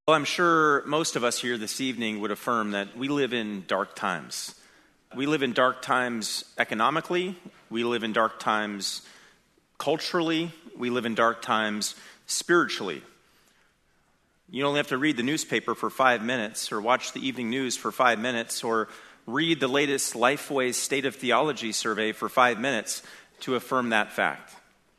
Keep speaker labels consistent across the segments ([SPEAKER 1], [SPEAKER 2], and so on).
[SPEAKER 1] Well, I'm sure most of us here this evening would affirm that we live in dark times. We live in dark times economically. We live in dark times culturally. We live in dark times spiritually. You only have to read the newspaper for 5 minutes, or watch the evening news for 5 minutes, or read the latest Lifeway State of Theology survey for 5 minutes to affirm that fact.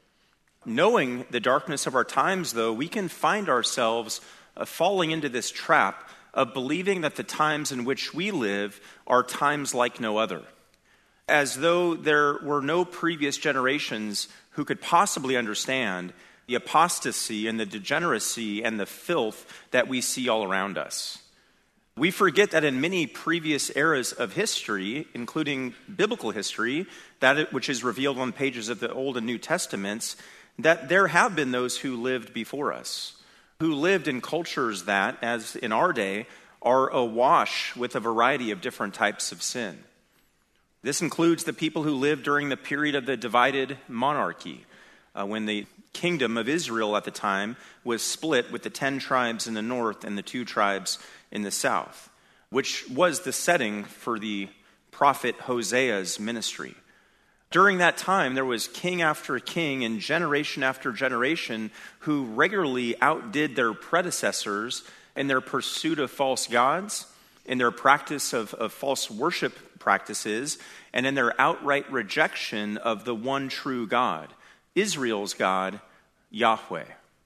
[SPEAKER 1] Knowing the darkness of our times, though, we can find ourselves falling into this trap of believing that the times in which we live are times like no other, as though there were no previous generations who could possibly understand the apostasy and the degeneracy and the filth that we see all around us. We forget that in many previous eras of history, including biblical history, which is revealed on pages of the Old and New Testaments, that there have been those who lived before us, who lived in cultures that, as in our day, are awash with a variety of different types of sin. This includes the people who lived during the period of the divided monarchy, when the kingdom of Israel at the time was split with the 10 tribes in the north and the 2 tribes in the south, which was the setting for the prophet Hosea's ministry. During that time, there was king after king and generation after generation who regularly outdid their predecessors in their pursuit of false gods, in their practice of false worship practices, and in their outright rejection of the one true God, Israel's God, Yahweh.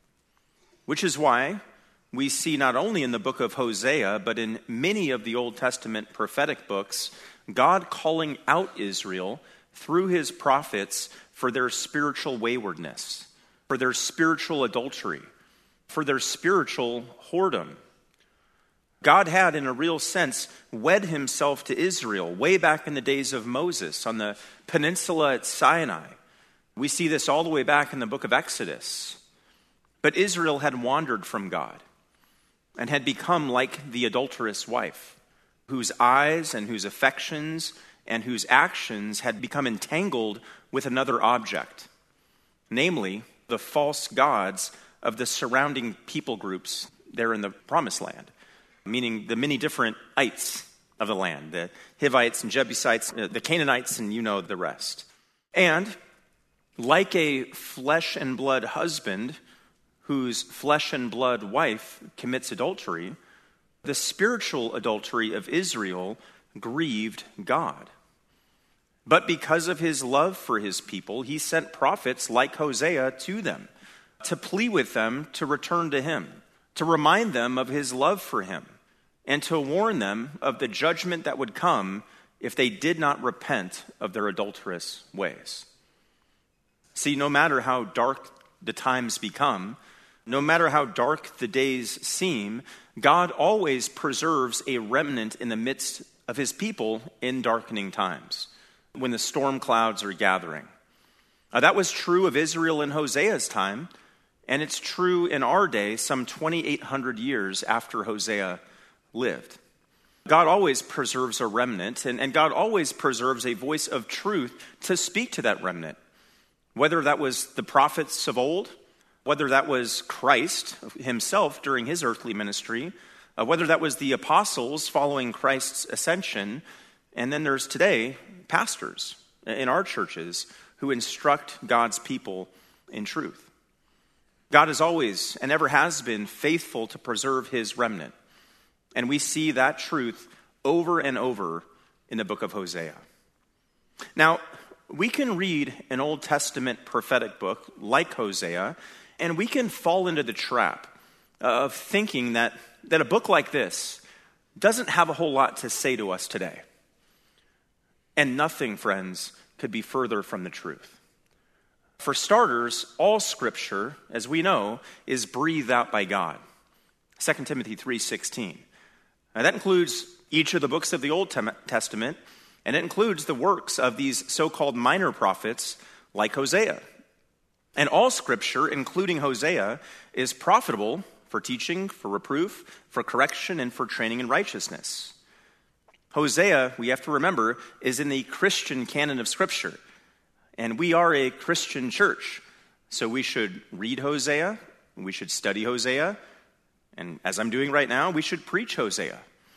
[SPEAKER 1] Which is why we see not only in the book of Hosea, but in many of the Old Testament prophetic books, God calling out Israel through his prophets for their spiritual waywardness, for their spiritual adultery, for their spiritual whoredom. God had, in a real sense, wed himself to Israel way back in the days of Moses on the peninsula at Sinai. We see this all the way back in the book of Exodus. But Israel had wandered from God and had become like the adulterous wife, whose eyes and whose affections and whose actions had become entangled with another object, namely the false gods of the surrounding people groups there in the Promised Land, meaning the many different ites of the land, the Hivites and Jebusites, the Canaanites, and you know the rest. And like a flesh and blood husband whose flesh and blood wife commits adultery, the spiritual adultery of Israel grieved God. But because of his love for his people, he sent prophets like Hosea to them, to plead with them to return to him, to remind them of his love for him, and to warn them of the judgment that would come if they did not repent of their adulterous ways. See, no matter how dark the times become, no matter how dark the days seem, God always preserves a remnant in the midst of his people in darkening times, when the storm clouds are gathering. That was true of Israel in Hosea's time, and it's true in our day, some 2,800 years after Hosea lived. God always preserves a remnant, and God always preserves a voice of truth to speak to that remnant. Whether that was the prophets of old, whether that was Christ himself during his earthly ministry, whether that was the apostles following Christ's ascension, and then there's today pastors in our churches who instruct God's people in truth. God is always and ever has been faithful to preserve his remnant. And we see that truth over and over in the book of Hosea. Now, we can read an Old Testament prophetic book like Hosea, and we can fall into the trap of thinking that a book like this doesn't have a whole lot to say to us today. And nothing, friends, could be further from the truth. For starters, all Scripture, as we know, is breathed out by God. 2 Timothy 3:16. Now, that includes each of the books of the Old Testament, and it includes the works of these so-called minor prophets like Hosea. And all Scripture, including Hosea, is profitable for teaching, for reproof, for correction, and for training in righteousness. Hosea, we have to remember, is in the Christian canon of Scripture. And we are a Christian church. So we should read Hosea, we should study Hosea, And as I'm doing right now, we should preach Hosea.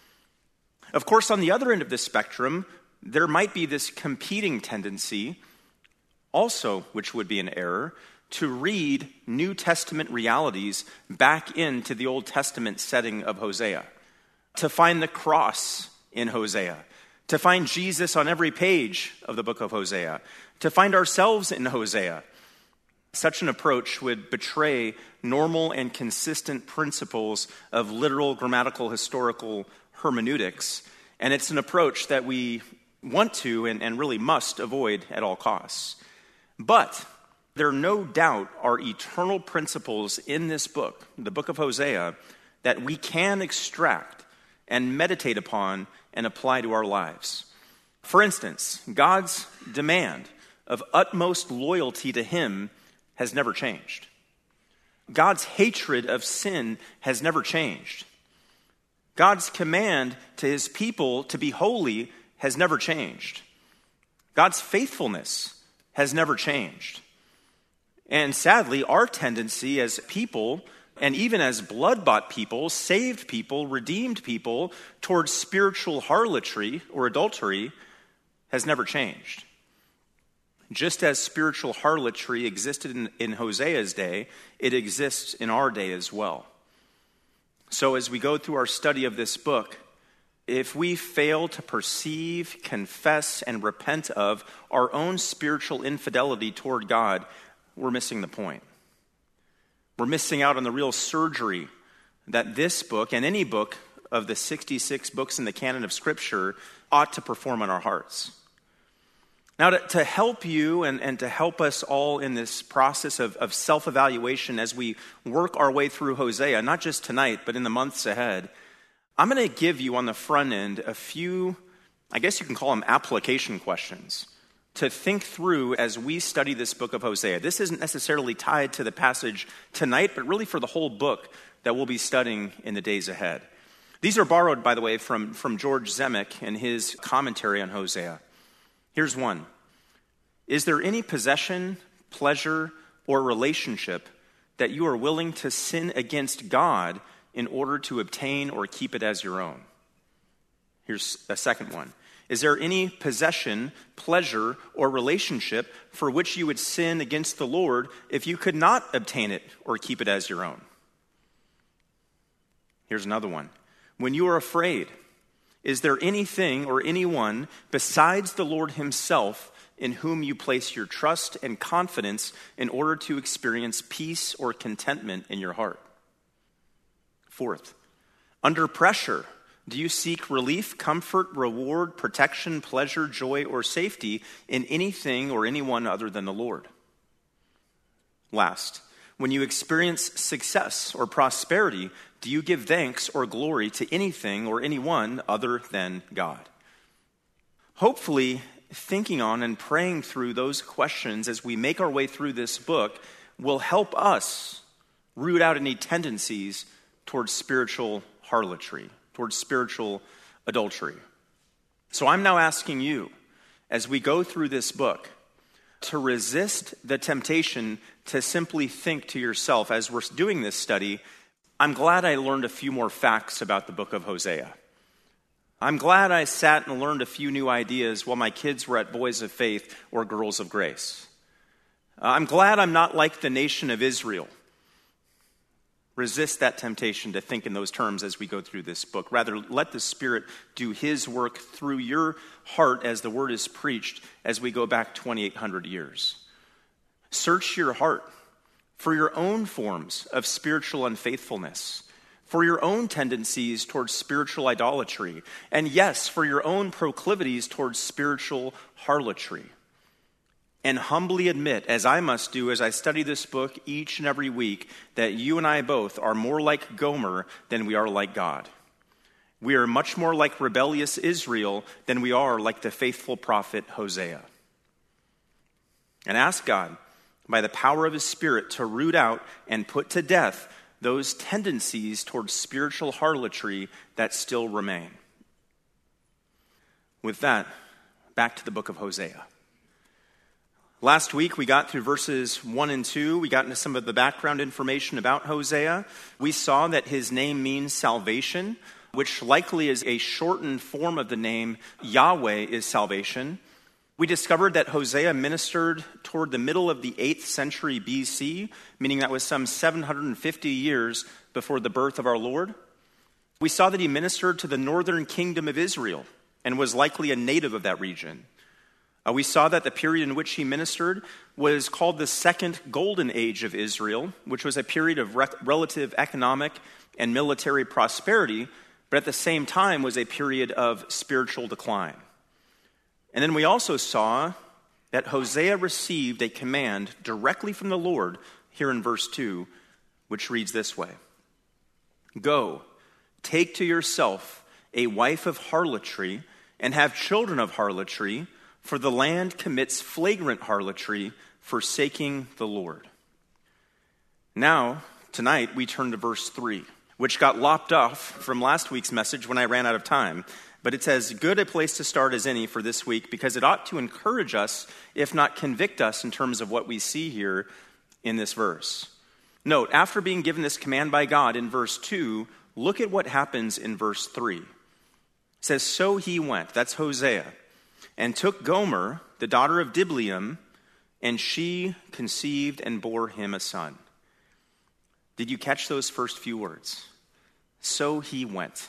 [SPEAKER 1] Of course, on the other end of the spectrum, there might be this competing tendency, also, which would be an error, to read New Testament realities back into the Old Testament setting of Hosea, to find the cross in Hosea, to find Jesus on every page of the book of Hosea, to find ourselves in Hosea. Such an approach would betray normal and consistent principles of literal, grammatical, historical hermeneutics, and it's an approach that we want to and really must avoid at all costs. But there no doubt are eternal principles in this book, the book of Hosea, that we can extract and meditate upon and apply to our lives. For instance, God's demand of utmost loyalty to him has never changed. God's hatred of sin has never changed. God's command to his people to be holy has never changed. God's faithfulness has never changed. And sadly, our tendency as people, and even as blood-bought people, saved people, redeemed people, towards spiritual harlotry or adultery has never changed. Just as spiritual harlotry existed in Hosea's day, it exists in our day as well. So as we go through our study of this book, if we fail to perceive, confess, and repent of our own spiritual infidelity toward God, we're missing the point. We're missing out on the real surgery that this book and any book of the 66 books in the canon of Scripture ought to perform on our hearts. Now, to help you and to help us all in this process of self-evaluation as we work our way through Hosea, not just tonight, but in the months ahead, I'm going to give you on the front end a few, I guess you can call them application questions, to think through as we study this book of Hosea. This isn't necessarily tied to the passage tonight, but really for the whole book that we'll be studying in the days ahead. These are borrowed, by the way, from George Zemek in his commentary on Hosea. Here's one. Is there any possession, pleasure, or relationship that you are willing to sin against God in order to obtain or keep it as your own? Here's a second one. Is there any possession, pleasure, or relationship for which you would sin against the Lord if you could not obtain it or keep it as your own? Here's another one. When you are afraid, is there anything or anyone besides the Lord himself in whom you place your trust and confidence in order to experience peace or contentment in your heart? Fourth, under pressure, do you seek relief, comfort, reward, protection, pleasure, joy, or safety in anything or anyone other than the Lord? Last, when you experience success or prosperity, do you give thanks or glory to anything or anyone other than God? Hopefully, thinking on and praying through those questions as we make our way through this book will help us root out any tendencies towards spiritual harlotry, towards spiritual adultery. So I'm now asking you, as we go through this book, to resist the temptation to simply think to yourself, as we're doing this study, I'm glad I learned a few more facts about the book of Hosea. I'm glad I sat and learned a few new ideas while my kids were at Boys of Faith or Girls of Grace. I'm glad I'm not like the nation of Israel. Resist that temptation to think in those terms as we go through this book. Rather, let the Spirit do his work through your heart as the word is preached as we go back 2,800 years. Search your heart for your own forms of spiritual unfaithfulness, for your own tendencies towards spiritual idolatry, and yes, for your own proclivities towards spiritual harlotry. And humbly admit, as I must do as I study this book each and every week, that you and I both are more like Gomer than we are like God. We are much more like rebellious Israel than we are like the faithful prophet Hosea. And ask God, by the power of his Spirit, to root out and put to death those tendencies towards spiritual harlotry that still remain. With that, back to the book of Hosea. Last week, we got through verses 1 and 2. We got into some of the background information about Hosea. We saw that his name means salvation, which likely is a shortened form of the name Yahweh is salvation. We discovered that Hosea ministered toward the middle of the 8th century BC, meaning that was some 750 years before the birth of our Lord. We saw that he ministered to the northern kingdom of Israel and was likely a native of that region. We saw that the period in which he ministered was called the Second Golden Age of Israel, which was a period of relative economic and military prosperity, but at the same time was a period of spiritual decline. And then we also saw that Hosea received a command directly from the Lord here in verse 2, which reads this way: "Go, take to yourself a wife of harlotry and have children of harlotry, for the land commits flagrant harlotry, forsaking the Lord." Now, tonight, we turn to verse 3, which got lopped off from last week's message when I ran out of time. But it's as good a place to start as any for this week, because it ought to encourage us, if not convict us, in terms of what we see here in this verse. Note, after being given this command by God in verse 2, look at what happens in verse 3. It says, "So he went," that's Hosea, "and took Gomer, the daughter of Diblaim, and she conceived and bore him a son." Did you catch those first few words? So he went.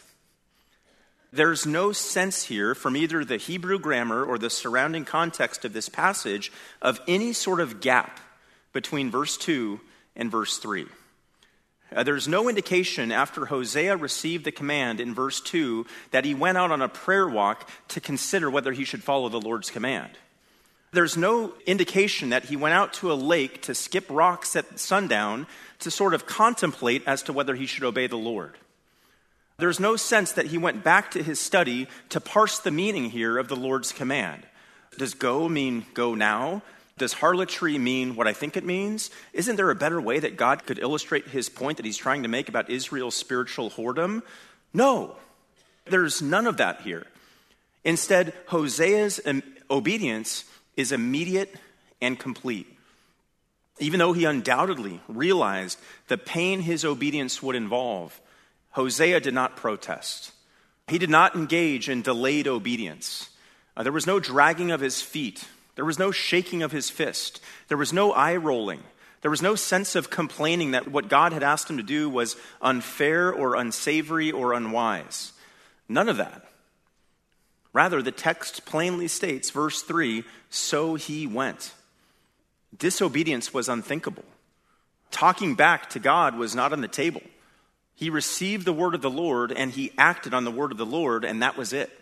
[SPEAKER 1] There's no sense here from either the Hebrew grammar or the surrounding context of this passage of any sort of gap between verse 2 and verse 3. There's no indication after Hosea received the command in verse 2 that he went out on a prayer walk to consider whether he should follow the Lord's command. There's no indication that he went out to a lake to skip rocks at sundown to sort of contemplate as to whether he should obey the Lord. There's no sense that he went back to his study to parse the meaning here of the Lord's command. Does go mean go now? Does harlotry mean what I think it means? Isn't there a better way that God could illustrate his point that he's trying to make about Israel's spiritual whoredom? No, there's none of that here. Instead, Hosea's obedience is immediate and complete. Even though he undoubtedly realized the pain his obedience would involve, Hosea did not protest. He did not engage in delayed obedience. There was no dragging of his feet. There was no shaking of his fist. There was no eye rolling. There was no sense of complaining that what God had asked him to do was unfair or unsavory or unwise. None of that. Rather, the text plainly states, verse 3, "So he went." Disobedience was unthinkable. Talking back to God was not on the table. He received the word of the Lord and he acted on the word of the Lord, and that was it.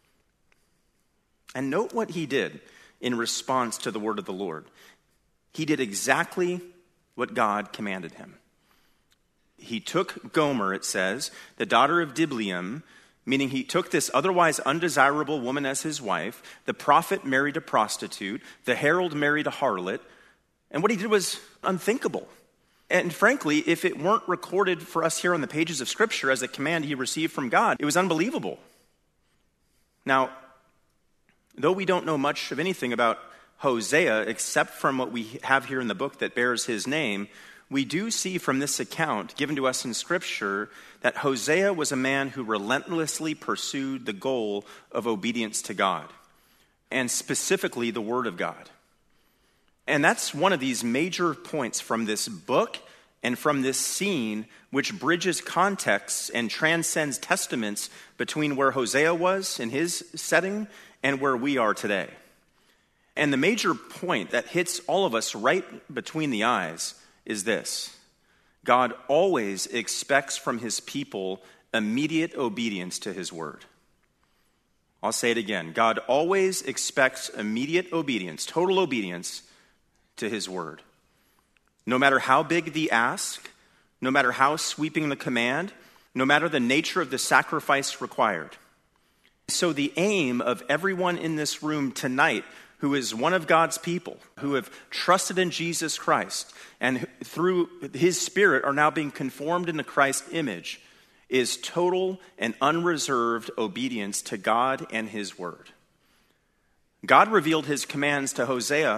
[SPEAKER 1] And note what he did in response to the word of the Lord. He did exactly what God commanded him. He took Gomer, it says, the daughter of Diblaim, meaning he took this otherwise undesirable woman as his wife. The prophet married a prostitute. The herald married a harlot. And what he did was unthinkable. And frankly, if it weren't recorded for us here on the pages of Scripture as a command he received from God, it was unbelievable. Now, though we don't know much of anything about Hosea except from what we have here in the book that bears his name, we do see from this account given to us in Scripture that Hosea was a man who relentlessly pursued the goal of obedience to God, and specifically the Word of God. And that's one of these major points from this book and from this scene, which bridges contexts and transcends testaments between where Hosea was in his setting and where we are today. And the major point that hits all of us right between the eyes is this: God always expects from his people immediate obedience to his word. I'll say it again. God always expects immediate obedience, total obedience to his word. No matter how big the ask, no matter how sweeping the command, no matter the nature of the sacrifice required. So the aim of everyone in this room tonight who is one of God's people, who have trusted in Jesus Christ, and through his Spirit are now being conformed into Christ's image, is total and unreserved obedience to God and his word. God revealed his commands to Hosea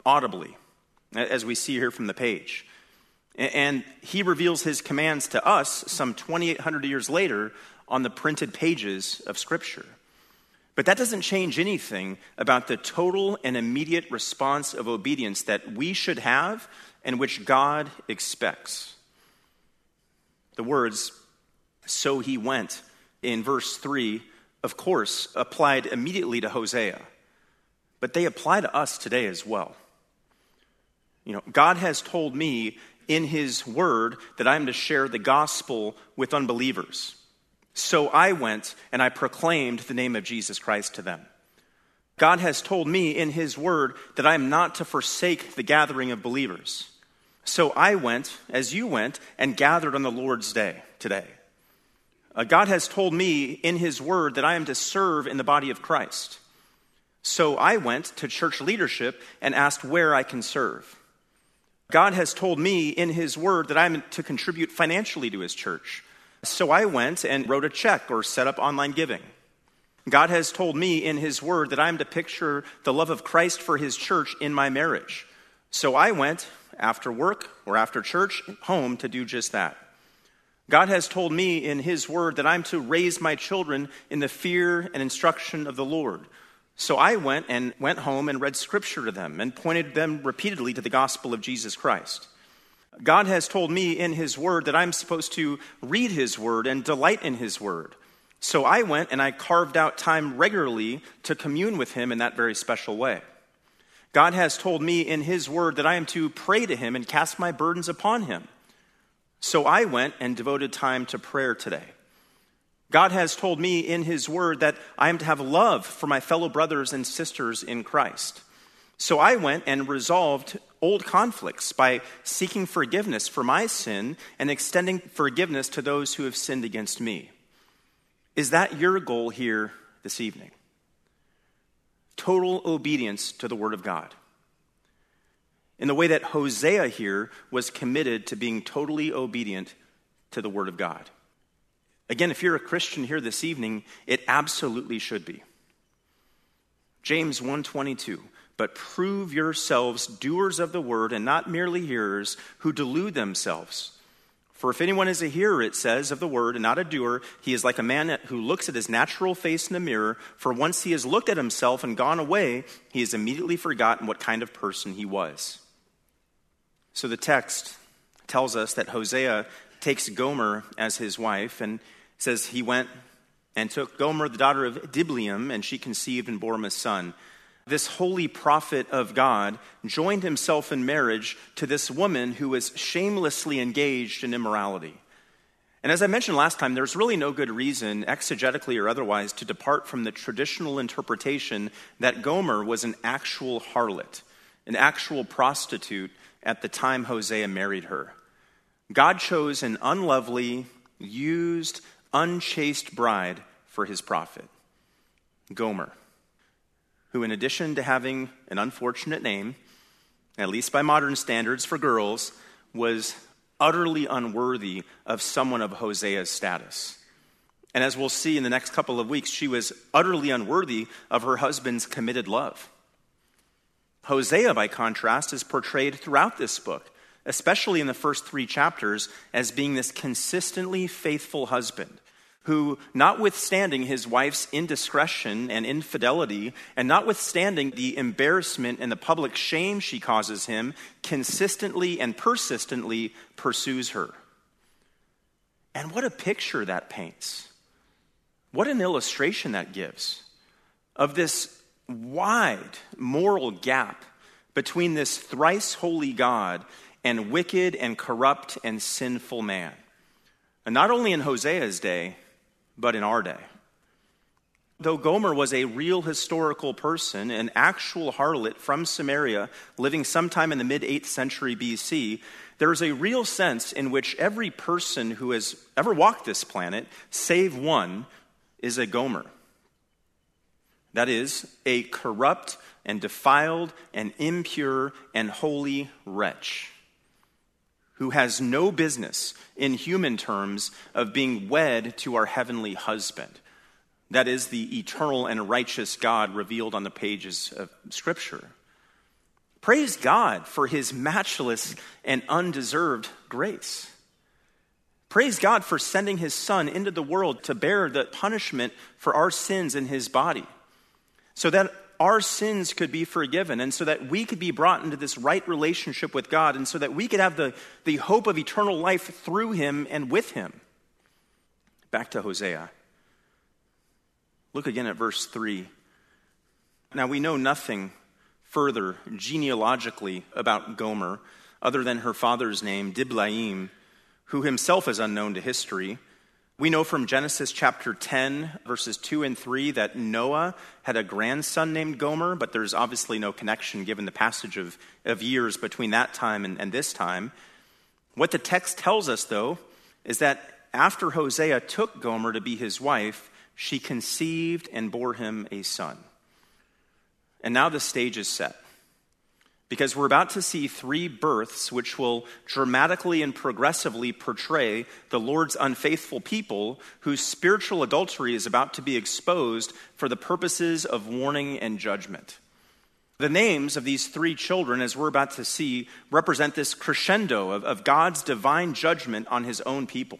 [SPEAKER 1] audibly, as we see here from the page. And he reveals his commands to us some 2,800 years later on the printed pages of Scripture. But that doesn't change anything about the total and immediate response of obedience that we should have and which God expects. The words, "so he went," in verse 3, of course, applied immediately to Hosea. But they apply to us today as well. God has told me in his word that I'm to share the gospel with unbelievers. So I went and I proclaimed the name of Jesus Christ to them. God has told me in his word that I am not to forsake the gathering of believers. So I went, as you went, and gathered on the Lord's day today. God has told me in his word that I am to serve in the body of Christ. So I went to church leadership and asked where I can serve. God has told me in his word that I am to contribute financially to his church. So I went and wrote a check or set up online giving. God has told me in his word that I am to picture the love of Christ for his church in my marriage. So I went after work or after church home to do just that. God has told me in his word that I'm to raise my children in the fear and instruction of the Lord. So I went home and read scripture to them and pointed them repeatedly to the gospel of Jesus Christ. God has told me in his word that I'm supposed to read his word and delight in his word. So I went and I carved out time regularly to commune with him in that very special way. God has told me in his word that I am to pray to him and cast my burdens upon him. So I went and devoted time to prayer today. God has told me in his word that I am to have love for my fellow brothers and sisters in Christ. So I went and resolved old conflicts by seeking forgiveness for my sin and extending forgiveness to those who have sinned against me. Is that your goal here this evening? Total obedience to the word of God. In the way that Hosea here was committed to being totally obedient to the word of God. Again, if you're a Christian here this evening, it absolutely should be. James 1:22, but prove yourselves doers of the word and not merely hearers who delude themselves. For if anyone is a hearer, it says, of the word and not a doer, he is like a man who looks at his natural face in a mirror. For once he has looked at himself and gone away, he has immediately forgotten what kind of person he was. So the text tells us that Hosea takes Gomer as his wife and says he went and took Gomer, the daughter of Diblaim, and she conceived and bore him a son. This holy prophet of God joined himself in marriage to this woman who was shamelessly engaged in immorality. And as I mentioned last time, there's really no good reason, exegetically or otherwise, to depart from the traditional interpretation that Gomer was an actual harlot, an actual prostitute at the time Hosea married her. God chose an unlovely, used, unchaste bride for his prophet, Gomer, who in addition to having an unfortunate name, at least by modern standards for girls, was utterly unworthy of someone of Hosea's status. And as we'll see in the next couple of weeks, she was utterly unworthy of her husband's committed love. Hosea, by contrast, is portrayed throughout this book, especially in the first 3 chapters, as being this consistently faithful husband who, notwithstanding his wife's indiscretion and infidelity, and notwithstanding the embarrassment and the public shame she causes him, consistently and persistently pursues her. And what a picture that paints. What an illustration that gives of this wide moral gap between this thrice holy God and wicked and corrupt and sinful man. And not only in Hosea's day, but in our day. Though Gomer was a real historical person, an actual harlot from Samaria, living sometime in the mid-8th century BC, there is a real sense in which every person who has ever walked this planet, save one, is a Gomer. That is, a corrupt and defiled and impure and holy wretch who has no business, in human terms, of being wed to our heavenly husband. That is, the eternal and righteous God revealed on the pages of Scripture. Praise God for his matchless and undeserved grace. Praise God for sending his Son into the world to bear the punishment for our sins in his body, so that our sins could be forgiven, and so that we could be brought into this right relationship with God, and so that we could have the hope of eternal life through him and with him. Back to Hosea. Look again at verse 3. Now we know nothing further genealogically about Gomer, other than her father's name, Diblaim, who himself is unknown to history. We know from Genesis chapter 10, verses 2 and 3, that Noah had a grandson named Gomer, but there's obviously no connection given the passage of years between that time and this time. What the text tells us, though, is that after Hosea took Gomer to be his wife, she conceived and bore him a son. And now the stage is set, because we're about to see three births which will dramatically and progressively portray the Lord's unfaithful people whose spiritual adultery is about to be exposed for the purposes of warning and judgment. The names of these three children, as we're about to see, represent this crescendo of God's divine judgment on his own people.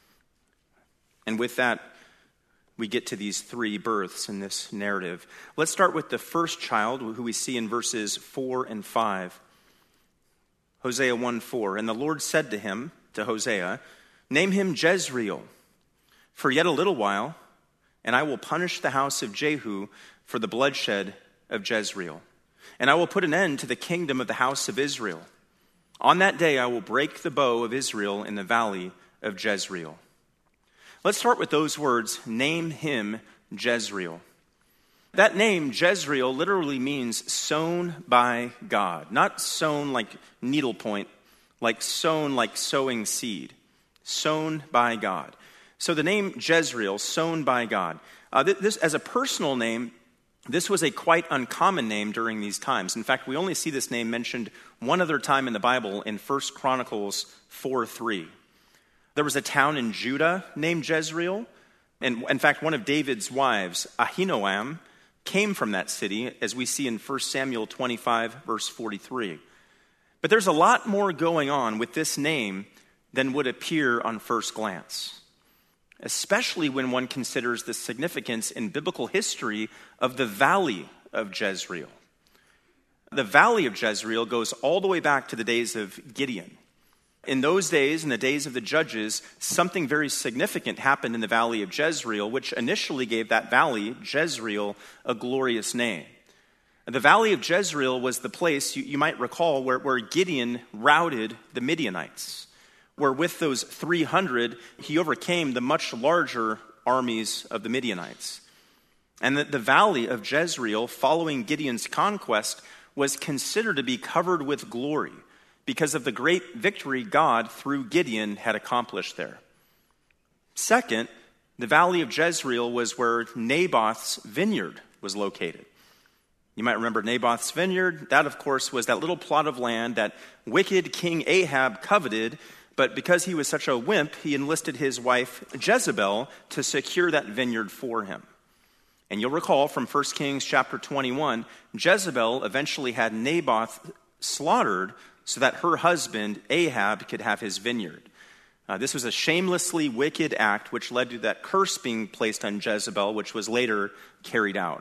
[SPEAKER 1] And with that, we get to these three births in this narrative. Let's start with the first child, who we see in verses 4 and 5. Hosea 1:4. And the Lord said to him, to Hosea, name him Jezreel, for yet a little while, and I will punish the house of Jehu for the bloodshed of Jezreel. And I will put an end to the kingdom of the house of Israel. On that day I will break the bow of Israel in the valley of Jezreel. Let's start with those words, name him Jezreel. That name, Jezreel, literally means sown by God. Not sown like needlepoint, like sown like sowing seed. Sown by God. So the name Jezreel, sown by God. This, as a personal name, this was a quite uncommon name during these times. In fact, we only see this name mentioned one other time in the Bible in 1 Chronicles 4:3. There was a town in Judah named Jezreel. And in fact, one of David's wives, Ahinoam, came from that city, as we see in 1 Samuel 25, verse 43. But there's a lot more going on with this name than would appear on first glance, especially when one considers the significance in biblical history of the valley of Jezreel. The valley of Jezreel goes all the way back to the days of Gideon. In those days, in the days of the judges, something very significant happened in the valley of Jezreel, which initially gave that valley, Jezreel, a glorious name. The valley of Jezreel was the place, you might recall, where Gideon routed the Midianites, where with those 300, he overcame the much larger armies of the Midianites. And the valley of Jezreel, following Gideon's conquest, was considered to be covered with glory, because of the great victory God, through Gideon, had accomplished there. Second, the valley of Jezreel was where Naboth's vineyard was located. You might remember Naboth's vineyard. That, of course, was that little plot of land that wicked King Ahab coveted, but because he was such a wimp, he enlisted his wife Jezebel to secure that vineyard for him. And you'll recall from 1 Kings chapter 21, Jezebel eventually had Naboth slaughtered so that her husband, Ahab, could have his vineyard. This was a shamelessly wicked act which led to that curse being placed on Jezebel, which was later carried out.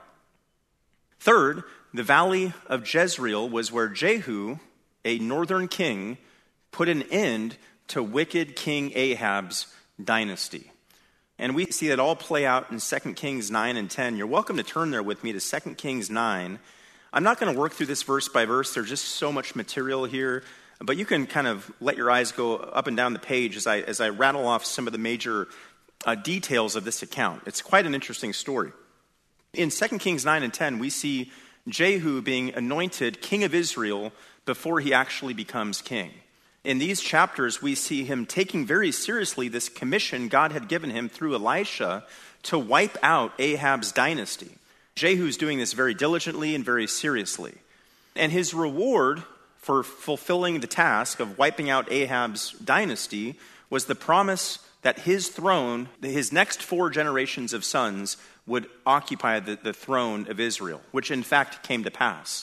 [SPEAKER 1] Third, the valley of Jezreel was where Jehu, a northern king, put an end to wicked King Ahab's dynasty. And we see that all play out in 2 Kings 9 and 10. You're welcome to turn there with me to 2 Kings 9. I'm not going to work through this verse by verse. There's just so much material here. But you can kind of let your eyes go up and down the page as I rattle off some of the major details of this account. It's quite an interesting story. In 2 Kings 9 and 10, we see Jehu being anointed king of Israel before he actually becomes king. In these chapters, we see him taking very seriously this commission God had given him through Elisha to wipe out Ahab's dynasty. Jehu's doing this very diligently and very seriously. And his reward for fulfilling the task of wiping out Ahab's dynasty was the promise that his throne, his next 4 generations of sons, would occupy the throne of Israel, which in fact came to pass.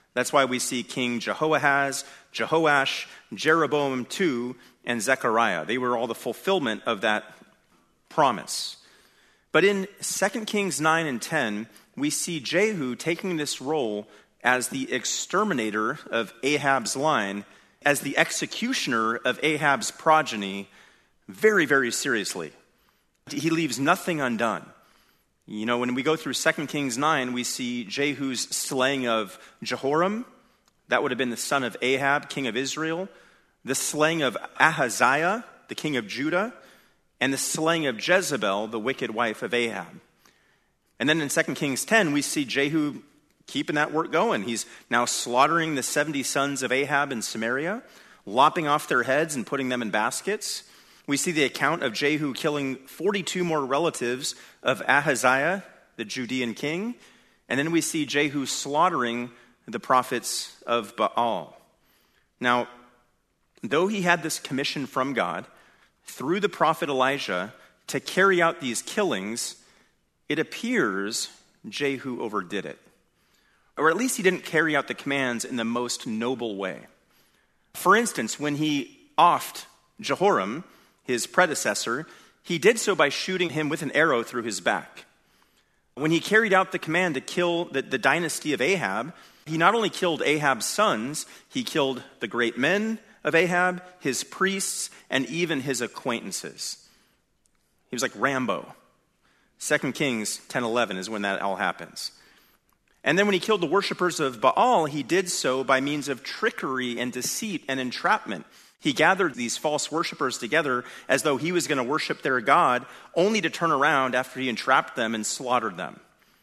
[SPEAKER 1] That's why we see King Jehoahaz, Jehoash, Jeroboam II, and Zechariah. They were all the fulfillment of that promise. But in 2 Kings 9 and 10, we see Jehu taking this role as the exterminator of Ahab's line, as the executioner of Ahab's progeny, very, very seriously. He leaves nothing undone. You know, when we go through 2 Kings 9, we see Jehu's slaying of Jehoram. That would have been the son of Ahab, king of Israel. The slaying of Ahaziah, the king of Judah. And the slaying of Jezebel, the wicked wife of Ahab. And then in 2 Kings 10, we see Jehu keeping that work going. He's now slaughtering the 70 sons of Ahab in Samaria, lopping off their heads and putting them in baskets. We see the account of Jehu killing 42 more relatives of Ahaziah, the Judean king. And then we see Jehu slaughtering the prophets of Baal. Now, though he had this commission from God through the prophet Elijah to carry out these killings, it appears Jehu overdid it. Or at least he didn't carry out the commands in the most noble way. For instance, when he offed Jehoram, his predecessor, he did so by shooting him with an arrow through his back. When he carried out the command to kill the dynasty of Ahab, he not only killed Ahab's sons, he killed the great men of Ahab, his priests, and even his acquaintances. He was like Rambo. 2 Kings 10:11 is when that all happens. And then when he killed the worshipers of Baal, he did so by means of trickery and deceit and entrapment. He gathered these false worshipers together as though he was going to worship their God, only to turn around after he entrapped them and slaughtered them.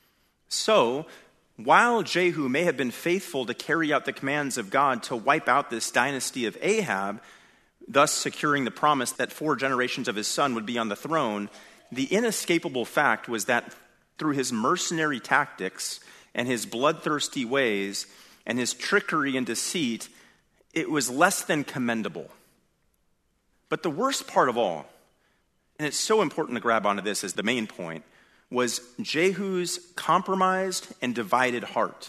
[SPEAKER 1] So, while Jehu may have been faithful to carry out the commands of God to wipe out this dynasty of Ahab, thus securing the promise that 4 generations of his son would be on the throne, the inescapable fact was that through his mercenary tactics and his bloodthirsty ways and his trickery and deceit, it was less than commendable. But the worst part of all, and it's so important to grab onto this as the main point, was Jehu's compromised and divided heart.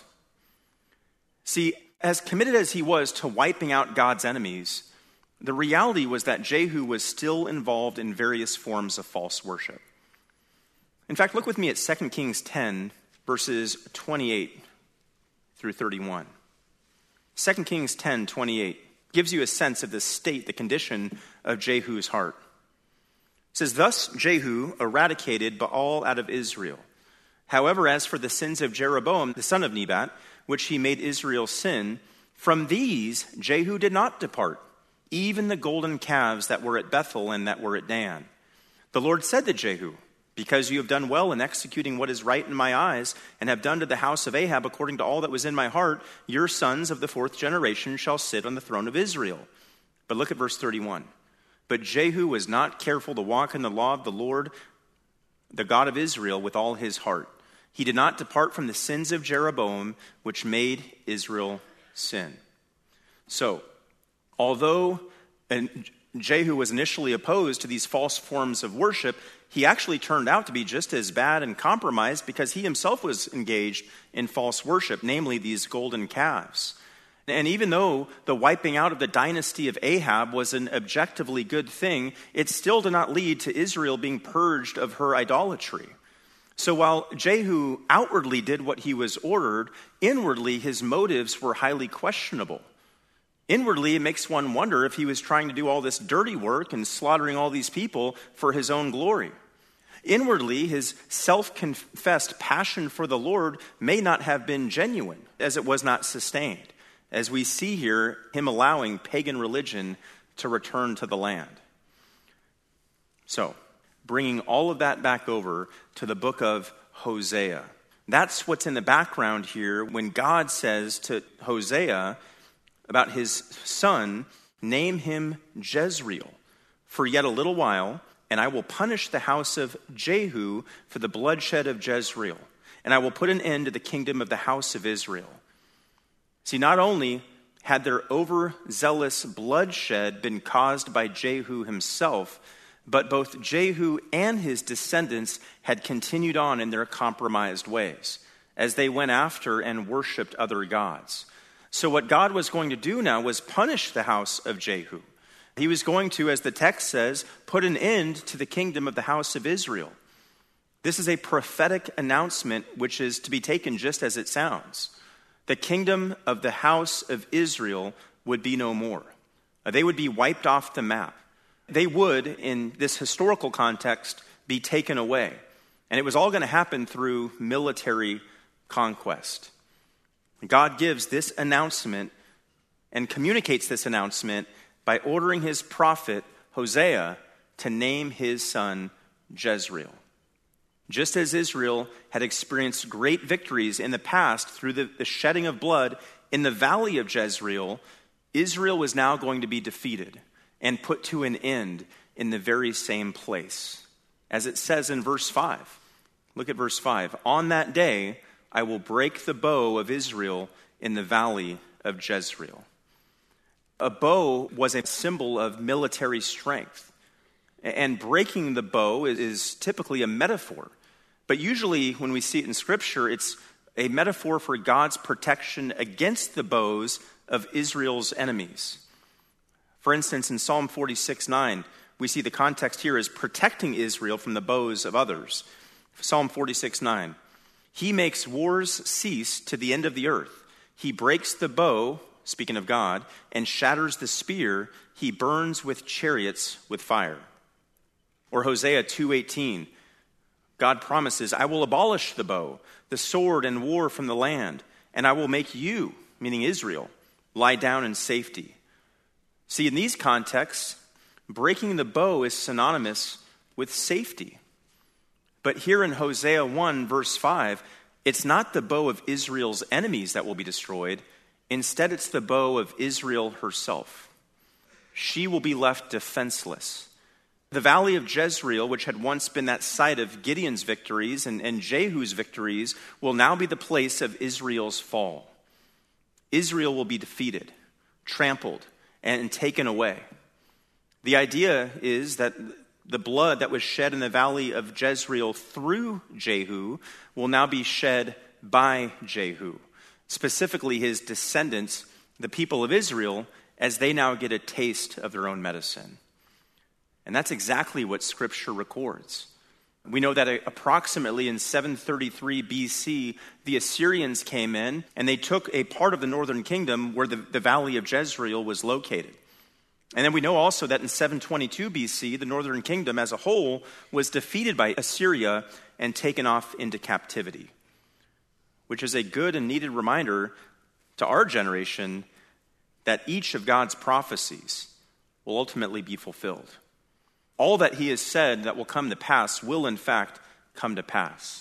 [SPEAKER 1] See, as committed as he was to wiping out God's enemies, the reality was that Jehu was still involved in various forms of false worship. In fact, look with me at 2 Kings 10, verses 28 through 31. 2 Kings 10:28 gives you a sense of the state, the condition of Jehu's heart. It says, "Thus Jehu eradicated Baal out of Israel. However, as for the sins of Jeroboam, the son of Nebat, which he made Israel sin, from these Jehu did not depart, even the golden calves that were at Bethel and that were at Dan. The Lord said to Jehu, because you have done well in executing what is right in my eyes, and have done to the house of Ahab according to all that was in my heart, your sons of the 4th generation shall sit on the throne of Israel." But look at verse 31. "But Jehu was not careful to walk in the law of the Lord, the God of Israel, with all his heart. He did not depart from the sins of Jeroboam, which made Israel sin." So, although Jehu was initially opposed to these false forms of worship, he actually turned out to be just as bad and compromised because he himself was engaged in false worship, namely these golden calves. And even though the wiping out of the dynasty of Ahab was an objectively good thing, it still did not lead to Israel being purged of her idolatry. So while Jehu outwardly did what he was ordered, inwardly his motives were highly questionable. Inwardly, it makes one wonder if he was trying to do all this dirty work and slaughtering all these people for his own glory. Inwardly, his self-confessed passion for the Lord may not have been genuine, as it was not sustained, as we see here him allowing pagan religion to return to the land. So, bringing all of that back over to the book of Hosea. That's what's in the background here when God says to Hosea about his son, "Name him Jezreel, for yet a little while, and I will punish the house of Jehu for the bloodshed of Jezreel, and I will put an end to the kingdom of the house of Israel." See, not only had their overzealous bloodshed been caused by Jehu himself, but both Jehu and his descendants had continued on in their compromised ways as they went after and worshiped other gods. So what God was going to do now was punish the house of Jehu. He was going to, as the text says, put an end to the kingdom of the house of Israel. This is a prophetic announcement which is to be taken just as it sounds. The kingdom of the house of Israel would be no more. They would be wiped off the map. They would, in this historical context, be taken away. And it was all going to happen through military conquest. God gives this announcement and communicates this announcement by ordering his prophet, Hosea, to name his son Jezreel. Just as Israel had experienced great victories in the past through the shedding of blood in the valley of Jezreel, Israel was now going to be defeated and put to an end in the very same place. As it says in verse 5. Look at verse 5. On that day, I will break the bow of Israel in the valley of Jezreel. A bow was a symbol of military strength. And breaking the bow is typically a metaphor. But usually when we see it in Scripture, it's a metaphor for God's protection against the bows of Israel's enemies. For instance, in Psalm 46:9, we see the context here is protecting Israel from the bows of others. Psalm 46:9, he makes wars cease to the end of the earth. He breaks the bow, speaking of God, and shatters the spear. He burns with chariots with fire. Or Hosea 2:18, God promises, I will abolish the bow, the sword and war from the land, and I will make you, meaning Israel, lie down in safety. See, in these contexts, breaking the bow is synonymous with safety. But here in Hosea 1, verse 5, it's not the bow of Israel's enemies that will be destroyed. Instead, it's the bow of Israel herself. She will be left defenseless. The valley of Jezreel, which had once been that site of Gideon's victories and Jehu's victories, will now be the place of Israel's fall. Israel will be defeated, trampled, and taken away. The idea is that the blood that was shed in the valley of Jezreel through Jehu will now be shed by Jehu, specifically his descendants, the people of Israel, as they now get a taste of their own medicine. And that's exactly what Scripture records. We know that approximately in 733 BC, the Assyrians came in and they took a part of the northern kingdom where the valley of Jezreel was located. And then we know also that in 722 BC, the northern kingdom as a whole was defeated by Assyria and taken off into captivity, which is a good and needed reminder to our generation that each of God's prophecies will ultimately be fulfilled. All that he has said that will come to pass will, in fact, come to pass.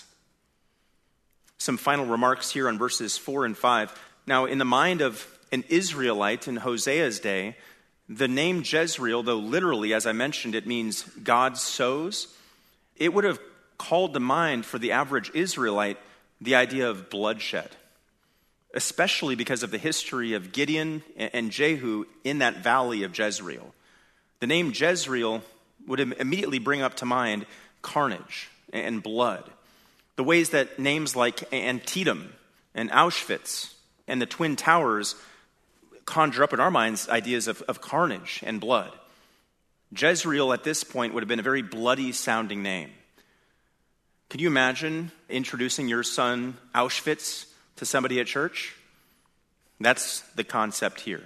[SPEAKER 1] Some final remarks here on verses 4 and 5. Now, in the mind of an Israelite in Hosea's day, the name Jezreel, though literally, as I mentioned, it means God sows, it would have called to mind for the average Israelite the idea of bloodshed, especially because of the history of Gideon and Jehu in that valley of Jezreel. The name Jezreel would immediately bring up to mind carnage and blood. The ways that names like Antietam and Auschwitz and the Twin Towers conjure up in our minds ideas of carnage and blood. Jezreel at this point would have been a very bloody sounding name. Can you imagine introducing your son Auschwitz to somebody at church? That's the concept here.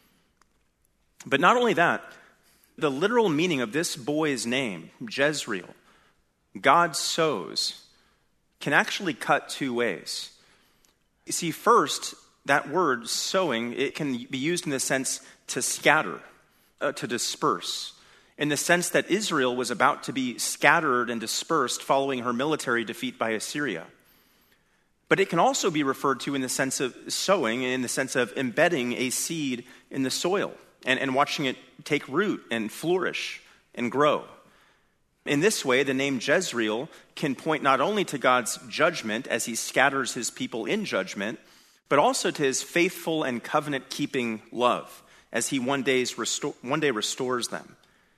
[SPEAKER 1] But not only that, the literal meaning of this boy's name, Jezreel, God sows, can actually cut two ways. You see, first, that word sowing, it can be used in the sense to scatter, to disperse, in the sense that Israel was about to be scattered and dispersed following her military defeat by Assyria. But it can also be referred to in the sense of sowing, in the sense of embedding a seed in the soil and watching it take root and flourish and grow. In this way, the name Jezreel can point not only to God's judgment as he scatters his people in judgment, but also to his faithful and covenant-keeping love as he one day restores them.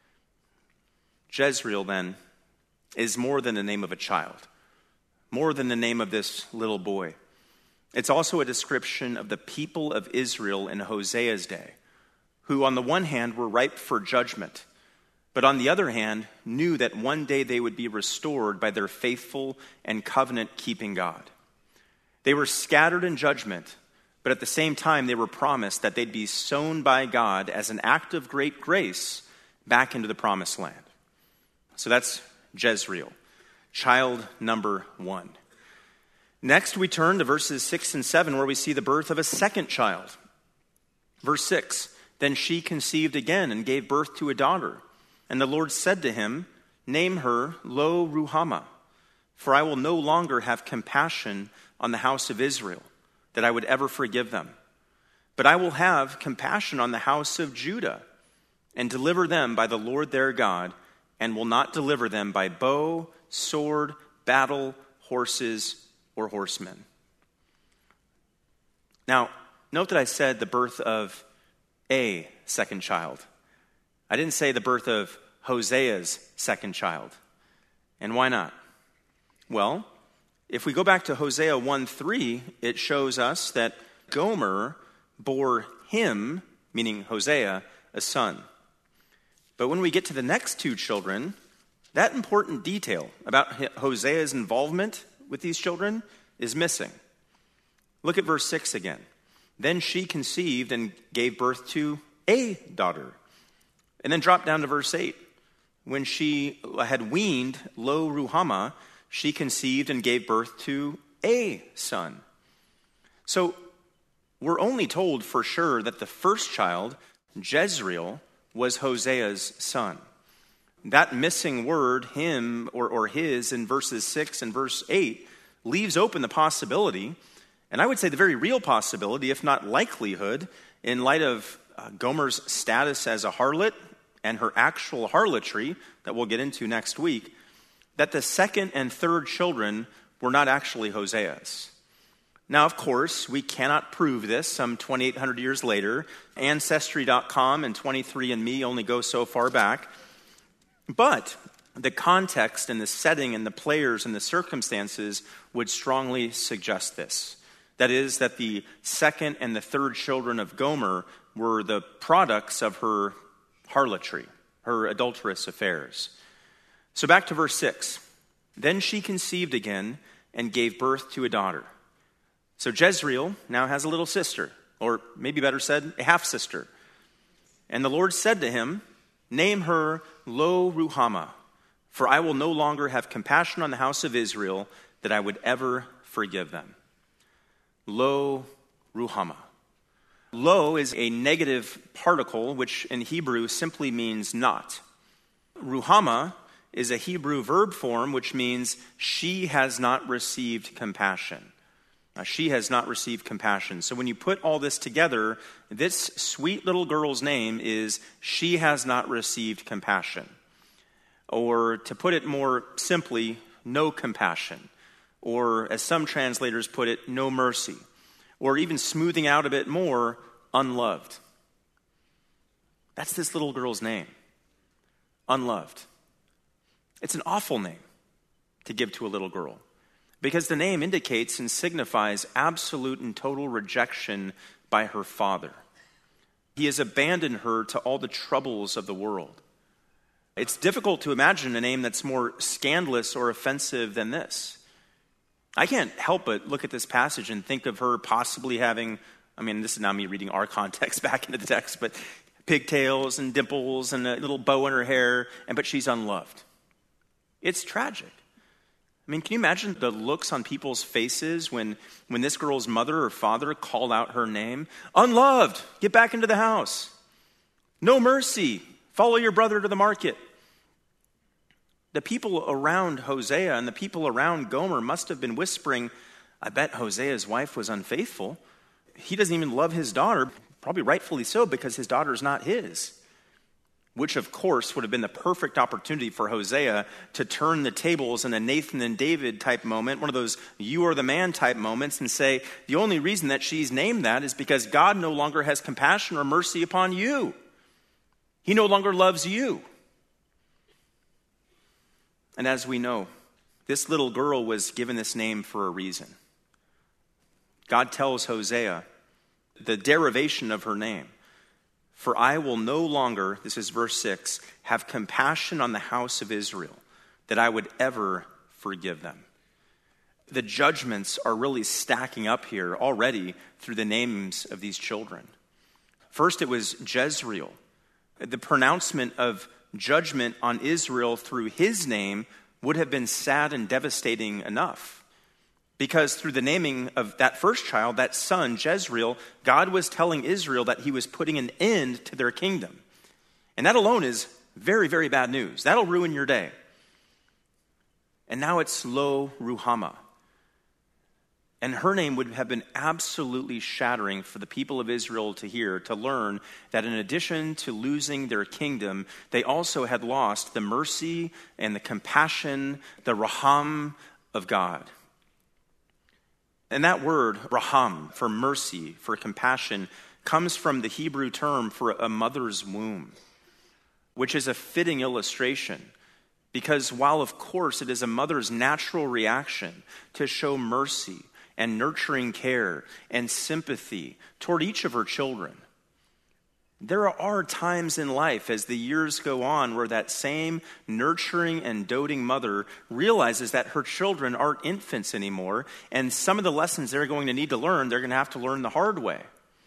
[SPEAKER 1] Jezreel, then, is more than the name of a child, more than the name of this little boy. It's also a description of the people of Israel in Hosea's day, who on the one hand were ripe for judgment, but on the other hand knew that one day they would be restored by their faithful and covenant-keeping God. They were scattered in judgment, but at the same time they were promised that they'd be sown by God as an act of great grace back into the promised land. So that's Jezreel, child number 1. Next, we turn to verses 6 and 7, where we see the birth of a second child. Verse 6, then she conceived again and gave birth to a daughter. And the Lord said to him, name her Lo-Ruhamah, for I will no longer have compassion on the house of Israel, that I would ever forgive them. But I will have compassion on the house of Judah, and deliver them by the Lord their God, and will not deliver them by bow, sword, battle, horses, or horsemen. Now, note that I said the birth of a second child. I didn't say the birth of Hosea's second child. And why not? Well, if we go back to Hosea 1:3, it shows us that Gomer bore him, meaning Hosea, a son. But when we get to the next two children, that important detail about Hosea's involvement with these children is missing. Look at verse 6 again. Then she conceived and gave birth to a daughter. And then drop down to verse 8. When she had weaned Lo-Ruhamah, she conceived and gave birth to a son. So we're only told for sure that the first child, Jezreel, was Hosea's son. That missing word, him or his, in verses 6 and verse 8, leaves open the possibility, and I would say the very real possibility, if not likelihood, in light of Gomer's status as a harlot and her actual harlotry that we'll get into next week, that the second and third children were not actually Hosea's. Now, of course, we cannot prove this some 2,800 years later. Ancestry.com and 23andMe only go so far back. But the context and the setting and the players and the circumstances would strongly suggest this. That is, that the second and the third children of Gomer were the products of her harlotry, her adulterous affairs. So back to verse 6. Then she conceived again and gave birth to a daughter. So Jezreel now has a little sister, or maybe better said, a half-sister. And the Lord said to him, name her Lo-Ruhamah, for I will no longer have compassion on the house of Israel, that I would ever forgive them. Lo-Ruhamah. Lo is a negative particle, which in Hebrew simply means not. Ruhamah is a Hebrew verb form, which means she has not received compassion. She has not received compassion. So when you put all this together, this sweet little girl's name is she has not received compassion. Or to put it more simply, no compassion. Or as some translators put it, no mercy. Or even smoothing out a bit more, unloved. That's this little girl's name. Unloved. It's an awful name to give to a little girl, because the name indicates and signifies absolute and total rejection by her father. He has abandoned her to all the troubles of the world. It's difficult to imagine a name that's more scandalous or offensive than this. I can't help but look at this passage and think of her possibly having, this is not me reading our context back into the text, but pigtails and dimples and a little bow in her hair, but she's unloved. It's tragic. Can you imagine the looks on people's faces when this girl's mother or father called out her name? Unloved, get back into the house. No mercy, follow your brother to the market. The people around Hosea and the people around Gomer must have been whispering, I bet Hosea's wife was unfaithful. He doesn't even love his daughter, probably rightfully so, because his daughter's not his. Which, of course, would have been the perfect opportunity for Hosea to turn the tables in a Nathan and David type moment, one of those you are the man type moments, and say, the only reason that she's named that is because God no longer has compassion or mercy upon you. He no longer loves you. And as we know, this little girl was given this name for a reason. God tells Hosea the derivation of her name. For I will no longer, this is verse 6, have compassion on the house of Israel, that I would ever forgive them. The judgments are really stacking up here already through the names of these children. First, it was Jezreel. The pronouncement of judgment on Israel through his name would have been sad and devastating enough. Because through the naming of that first child, that son, Jezreel, God was telling Israel that he was putting an end to their kingdom. And that alone is very, very bad news. That'll ruin your day. And now it's Lo Ruhamah. And her name would have been absolutely shattering for the people of Israel to hear, to learn that in addition to losing their kingdom, they also had lost the mercy and the compassion, the raham of God. And that word, raham, for mercy, for compassion, comes from the Hebrew term for a mother's womb, which is a fitting illustration. Because while, of course, it is a mother's natural reaction to show mercy and nurturing care and sympathy toward each of her children, there are times in life as the years go on where that same nurturing and doting mother realizes that her children aren't infants anymore, and some of the lessons they're going to need to learn, they're going to have to learn the hard way.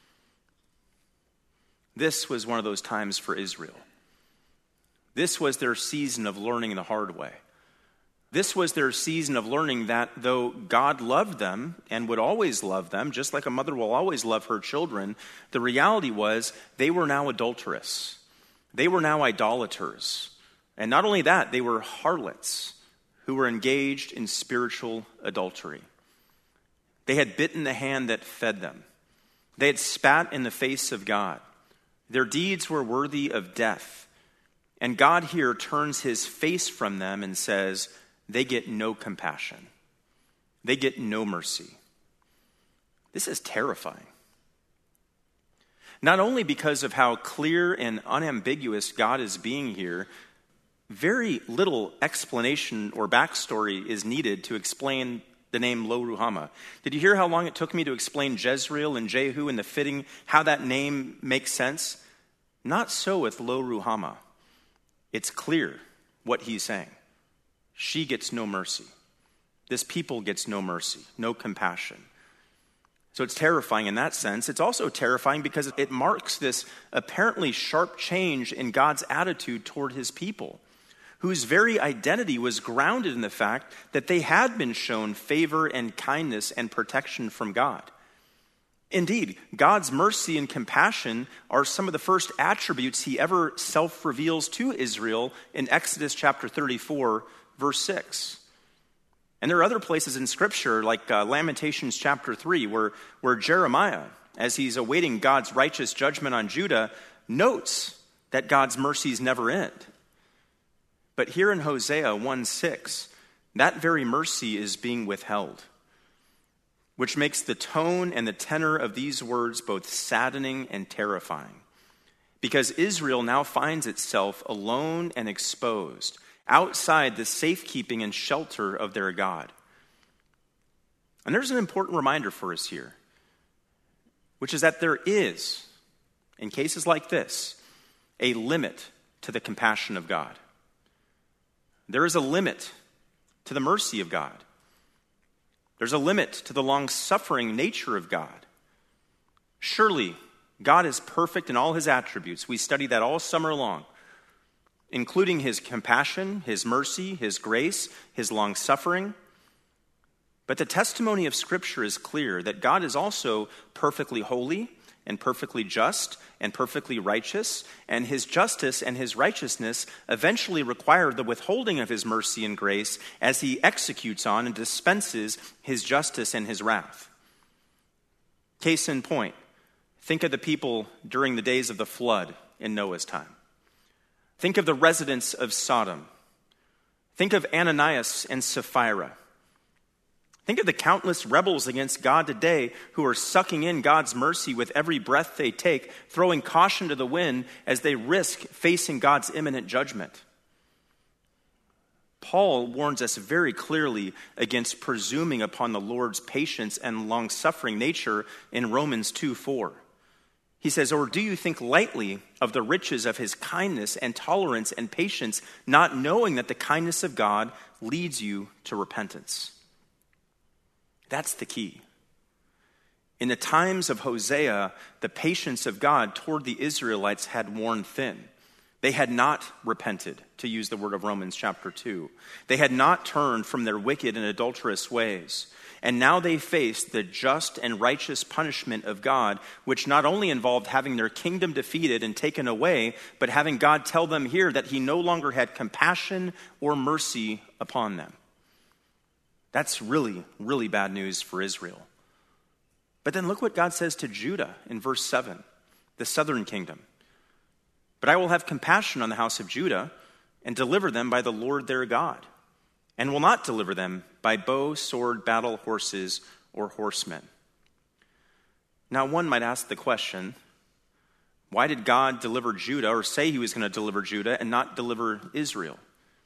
[SPEAKER 1] This was one of those times for Israel. This was their season of learning the hard way. This was their season of learning that though God loved them and would always love them, just like a mother will always love her children, the reality was they were now adulterous. They were now idolaters. And not only that, they were harlots who were engaged in spiritual adultery. They had bitten the hand that fed them. They had spat in the face of God. Their deeds were worthy of death. And God here turns his face from them and says, they get no compassion. They get no mercy. This is terrifying. Not only because of how clear and unambiguous God is being here, very little explanation or backstory is needed to explain the name Lo Ruhamah. Did you hear how long it took me to explain Jezreel and Jehu and the fitting, how that name makes sense? Not so with Lo Ruhamah. It's clear what he's saying. She gets no mercy. This people gets no mercy, no compassion. So it's terrifying in that sense. It's also terrifying because it marks this apparently sharp change in God's attitude toward his people, whose very identity was grounded in the fact that they had been shown favor and kindness and protection from God. Indeed, God's mercy and compassion are some of the first attributes he ever self-reveals to Israel in Exodus chapter 34, verse 6. And there are other places in Scripture, like Lamentations chapter 3, where Jeremiah, as he's awaiting God's righteous judgment on Judah, notes that God's mercies never end. But here in Hosea 1:6, that very mercy is being withheld, which makes the tone and the tenor of these words both saddening and terrifying. Because Israel now finds itself alone and exposed, outside the safekeeping and shelter of their God. And there's an important reminder for us here, which is that there is, in cases like this, a limit to the compassion of God. There is a limit to the mercy of God. There's a limit to the long-suffering nature of God. Surely, God is perfect in all his attributes. We study that all summer long, including his compassion, his mercy, his grace, his long-suffering. But the testimony of Scripture is clear that God is also perfectly holy and perfectly just and perfectly righteous, and his justice and his righteousness eventually require the withholding of his mercy and grace as he executes on and dispenses his justice and his wrath. Case in point, think of the people during the days of the flood in Noah's time. Think of the residents of Sodom. Think of Ananias and Sapphira. Think of the countless rebels against God today who are sucking in God's mercy with every breath they take, throwing caution to the wind as they risk facing God's imminent judgment. Paul warns us very clearly against presuming upon the Lord's patience and long-suffering nature in Romans 2:4. He says, "Or do you think lightly of the riches of his kindness and tolerance and patience, not knowing that the kindness of God leads you to repentance?" That's the key. In the times of Hosea, the patience of God toward the Israelites had worn thin. They had not repented, to use the word of Romans chapter 2. They had not turned from their wicked and adulterous ways. And now they faced the just and righteous punishment of God, which not only involved having their kingdom defeated and taken away, but having God tell them here that he no longer had compassion or mercy upon them. That's really, really bad news for Israel. But then look what God says to Judah in verse 7, the southern kingdom. "But I will have compassion on the house of Judah and deliver them by the Lord their God, and will not deliver them by bow, sword, battle, horses, or horsemen." Now one might ask the question, why did God deliver Judah, or say he was going to deliver Judah, and not deliver Israel?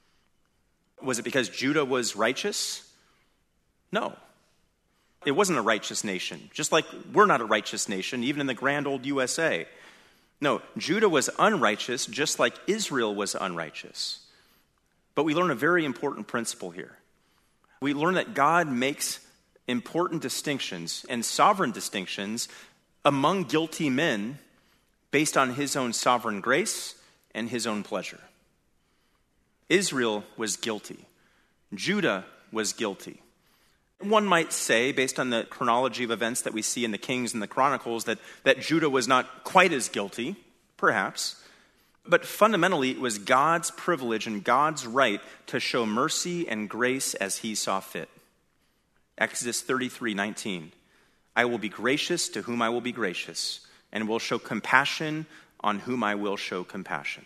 [SPEAKER 1] Was it because Judah was righteous? No. It wasn't a righteous nation, just like we're not a righteous nation, even in the grand old USA. No, Judah was unrighteous, just like Israel was unrighteous. But we learn a very important principle here. We learn that God makes important distinctions and sovereign distinctions among guilty men based on his own sovereign grace and his own pleasure. Israel was guilty. Judah was guilty. One might say, based on the chronology of events that we see in the Kings and the Chronicles, that Judah was not quite as guilty, perhaps. But fundamentally, it was God's privilege and God's right to show mercy and grace as he saw fit. Exodus 33:19, "I will be gracious to whom I will be gracious, and will show compassion on whom I will show compassion."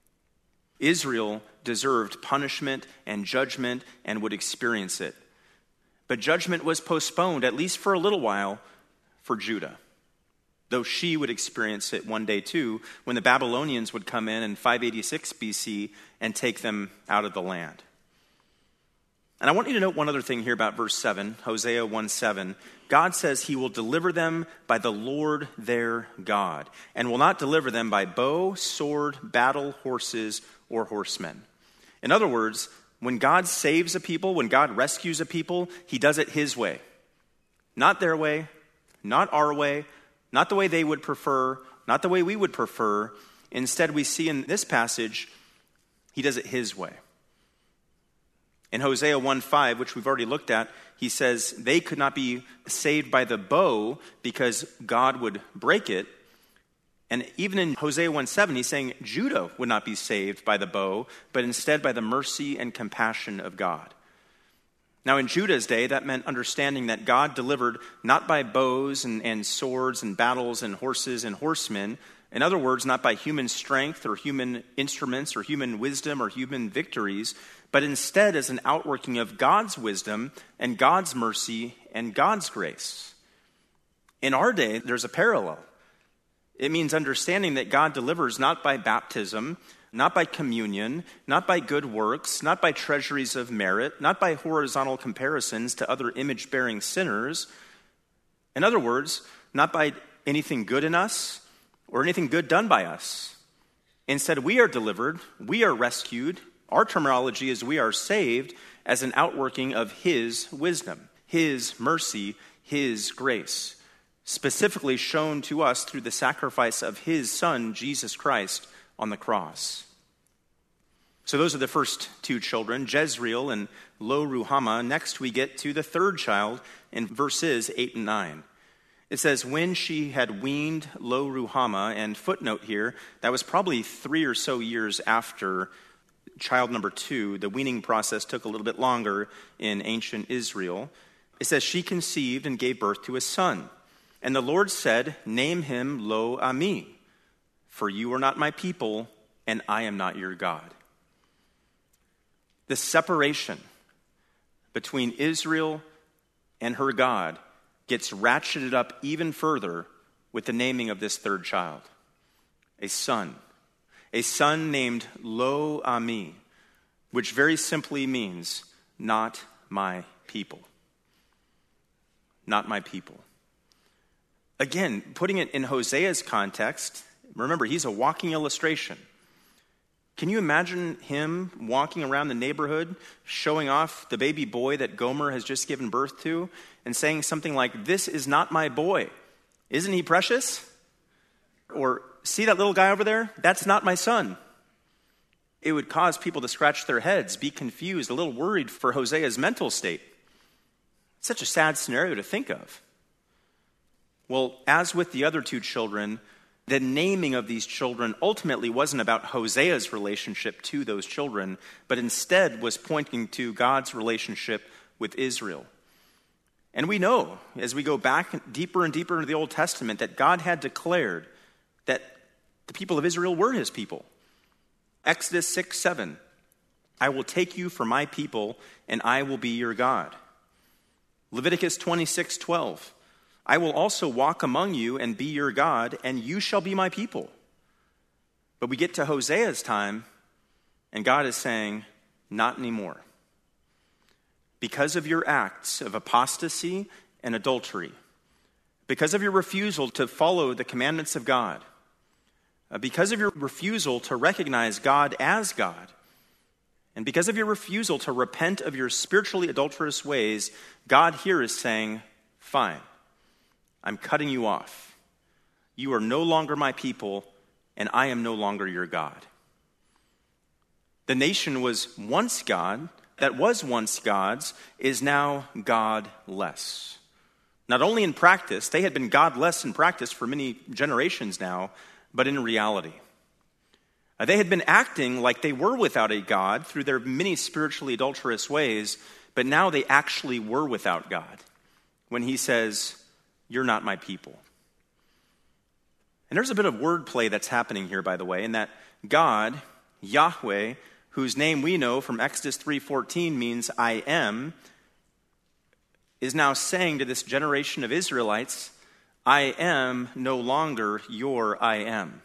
[SPEAKER 1] Israel deserved punishment and judgment and would experience it. But judgment was postponed, at least for a little while, for Judah, though she would experience it one day too, when the Babylonians would come in 586 BC and take them out of the land. And I want you to note one other thing here about verse 7, Hosea 1:7. God says he will deliver them by the Lord their God, and will not deliver them by bow, sword, battle, horses, or horsemen. In other words, when God saves a people, when God rescues a people, he does it his way. Not their way, not our way, not the way they would prefer, not the way we would prefer. Instead, we see in this passage, he does it his way. In Hosea 1:5, which we've already looked at, he says they could not be saved by the bow because God would break it. And even in Hosea 1:7, he's saying Judah would not be saved by the bow, but instead by the mercy and compassion of God. Now, in Judah's day, that meant understanding that God delivered not by bows and swords and battles and horses and horsemen. In other words, not by human strength or human instruments or human wisdom or human victories, but instead as an outworking of God's wisdom and God's mercy and God's grace. In our day, there's a parallel. It means understanding that God delivers not by baptism, not by communion, not by good works, not by treasuries of merit, not by horizontal comparisons to other image-bearing sinners. In other words, not by anything good in us or anything good done by us. Instead, we are delivered, we are rescued. Our terminology is we are saved as an outworking of his wisdom, his mercy, his grace, specifically shown to us through the sacrifice of his Son, Jesus Christ, on the cross. So those are the first two children, Jezreel and Lo-Ruhamah. Next we get to the third child in verses 8 and 9. It says, when she had weaned Lo-Ruhamah, and footnote here, that was probably 3 or so years after child number 2. The weaning process took a little bit longer in ancient Israel. It says, she conceived and gave birth to a son. And the Lord said, name him Lo-Ami, for you are not my people, and I am not your God. The separation between Israel and her God gets ratcheted up even further with the naming of this third child, a son named Lo-Ami. which very simply means not my people. Not my people. Again, putting it in Hosea's context, remember, he's a walking illustration. Can you imagine him walking around the neighborhood, showing off the baby boy that Gomer has just given birth to, and saying something like, "This is not my boy. Isn't he precious?" Or, "See that little guy over there? That's not my son." It would cause people to scratch their heads, be confused, a little worried for Hosea's mental state. It's such a sad scenario to think of. Well, as with the other two children, the naming of these children ultimately wasn't about Hosea's relationship to those children, but instead was pointing to God's relationship with Israel. And we know, as we go back deeper and deeper into the Old Testament, that God had declared that the people of Israel were his people. Exodus 6:7, "I will take you for my people, and I will be your God." Leviticus 26:12, "I will also walk among you and be your God, and you shall be my people." But we get to Hosea's time, and God is saying, not anymore. Because of your acts of apostasy and adultery, because of your refusal to follow the commandments of God, because of your refusal to recognize God as God, and because of your refusal to repent of your spiritually adulterous ways, God here is saying, fine, I'm cutting you off. You are no longer my people, and I am no longer your God. The nation was once God, that was once God's, is now godless. Not only in practice, they had been godless in practice for many generations now, but in reality. They had been acting like they were without a God through their many spiritually adulterous ways, but now they actually were without God when he says, "You're not my people." And there's a bit of wordplay that's happening here, by the way, in that God, Yahweh, whose name we know from Exodus 3:14 means I am, is now saying to this generation of Israelites, I am no longer your I am.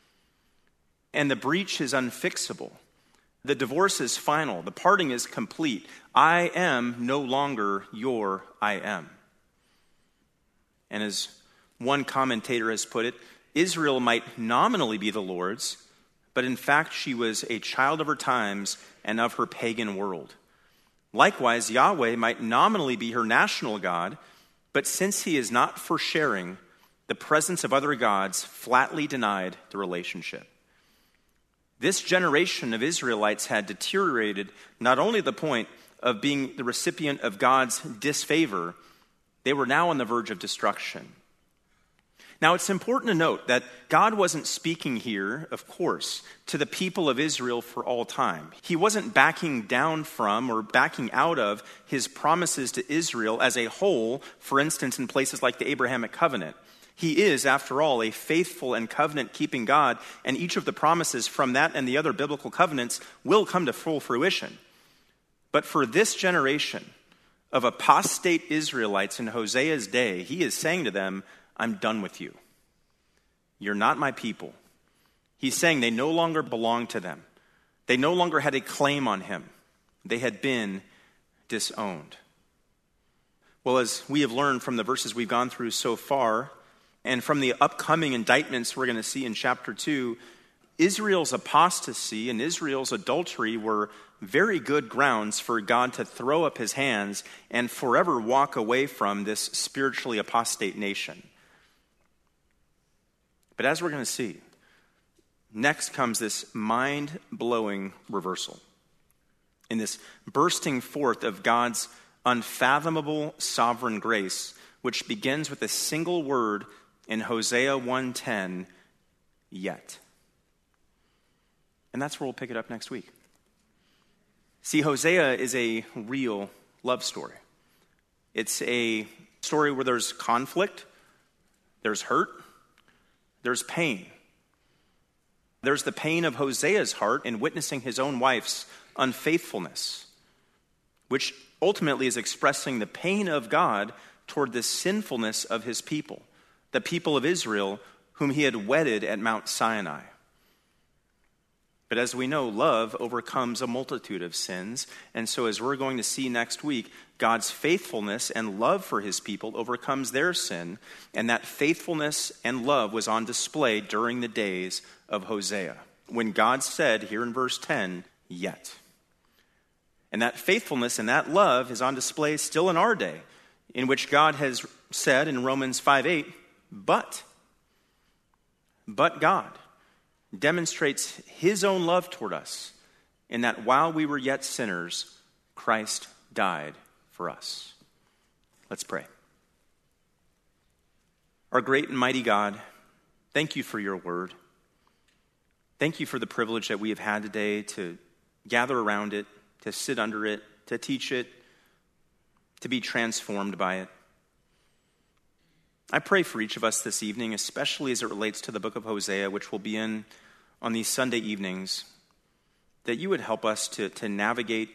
[SPEAKER 1] And the breach is unfixable. The divorce is final. The parting is complete. I am no longer your I am. And as one commentator has put it, Israel might nominally be the Lord's, but in fact she was a child of her times and of her pagan world. Likewise, Yahweh might nominally be her national God, but since he is not for sharing, the presence of other gods flatly denied the relationship. This generation of Israelites had deteriorated not only to the point of being the recipient of God's disfavor, they were now on the verge of destruction. Now, it's important to note that God wasn't speaking here, of course, to the people of Israel for all time. He wasn't backing down from or backing out of his promises to Israel as a whole, for instance, in places like the Abrahamic covenant. He is, after all, a faithful and covenant-keeping God, and each of the promises from that and the other biblical covenants will come to full fruition. But for this generation of apostate Israelites in Hosea's day, he is saying to them, I'm done with you. You're not my people. He's saying they no longer belong to them. They no longer had a claim on him. They had been disowned. Well, as we have learned from the verses we've gone through so far, and from the upcoming indictments we're going to see in chapter 2, Israel's apostasy and Israel's adultery were very good grounds for God to throw up his hands and forever walk away from this spiritually apostate nation. But as we're going to see, next comes this mind-blowing reversal. In this bursting forth of God's unfathomable sovereign grace, which begins with a single word in Hosea 1:10, yet. And that's where we'll pick it up next week. See, Hosea is a real love story. It's a story where there's conflict, there's hurt, there's pain. There's the pain of Hosea's heart in witnessing his own wife's unfaithfulness, which ultimately is expressing the pain of God toward the sinfulness of his people, the people of Israel whom he had wedded at Mount Sinai. But as we know, love overcomes a multitude of sins. And so as we're going to see next week, God's faithfulness and love for his people overcomes their sin. And that faithfulness and love was on display during the days of Hosea, when God said here in verse 10, yet. And that faithfulness and that love is on display still in our day, in which God has said in Romans 5:8, but God demonstrates his own love toward us in that while we were yet sinners, Christ died for us. Let's pray. Our great and mighty God, thank you for your word. Thank you for the privilege that we have had today to gather around it, to sit under it, to teach it, to be transformed by it. I pray for each of us this evening, especially as it relates to the book of Hosea, which will be in on these Sunday evenings, that you would help us to navigate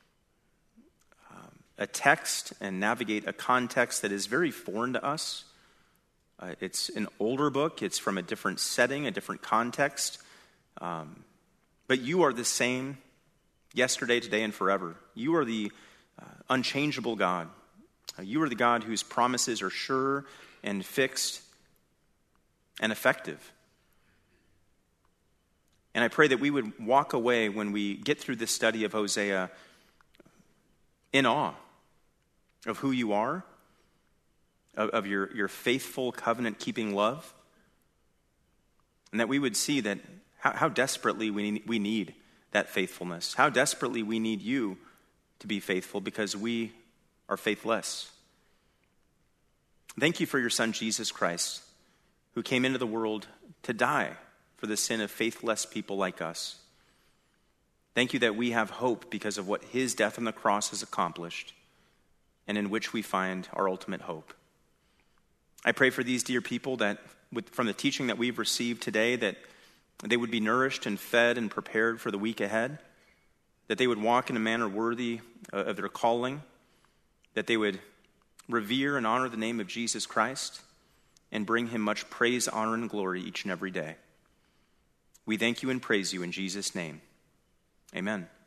[SPEAKER 1] a text and navigate a context that is very foreign to us. It's an older book. It's from a different setting, a different context. But you are the same yesterday, today, and forever. You are the unchangeable God. You are the God whose promises are sure and fixed and effective. And I pray that we would walk away when we get through this study of Hosea in awe of who you are, of your faithful covenant-keeping love, and that we would see that how desperately we need that faithfulness, how desperately we need you to be faithful because we are faithless. Thank you for your Son, Jesus Christ, who came into the world to die for the sin of faithless people like us. Thank you that we have hope because of what his death on the cross has accomplished and in which we find our ultimate hope. I pray for these dear people that, from the teaching that we've received today, that they would be nourished and fed and prepared for the week ahead, that they would walk in a manner worthy of their calling, that they would revere and honor the name of Jesus Christ and bring him much praise, honor, and glory each and every day. We thank you and praise you in Jesus' name. Amen.